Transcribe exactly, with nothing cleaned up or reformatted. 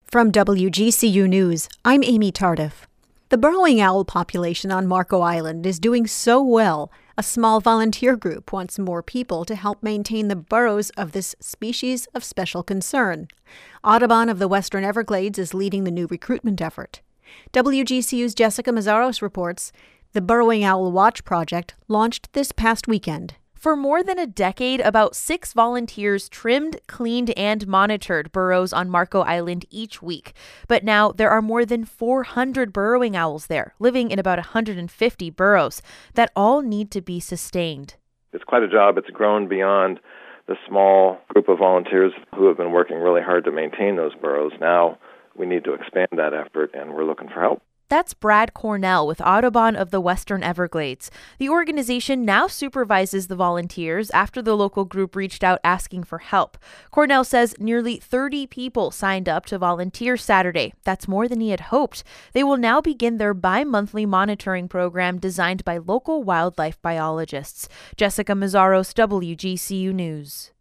From W G C U News, I'm Amy Tardif. The burrowing owl population on Marco Island is doing so well, a small volunteer group wants more people to help maintain the burrows of this species of special concern. Audubon of the Western Everglades is leading the new recruitment effort. W G C U's Jessica Mazzaros reports the Burrowing Owl Watch Project launched this past weekend. For more than a decade, about six volunteers trimmed, cleaned, and monitored burrows on Marco Island each week. But now there are more than four hundred burrowing owls there, living in about one hundred fifty burrows, that all need to be sustained. It's quite a job. It's grown beyond the small group of volunteers who have been working really hard to maintain those burrows. Now we need to expand that effort, and we're looking for help. That's Brad Cornell with Audubon of the Western Everglades. The organization now supervises the volunteers after the local group reached out asking for help. Cornell says nearly thirty people signed up to volunteer Saturday. That's more than he had hoped. They will now begin their bi-monthly monitoring program designed by local wildlife biologists. Jessica Mazzaros, W G C U News.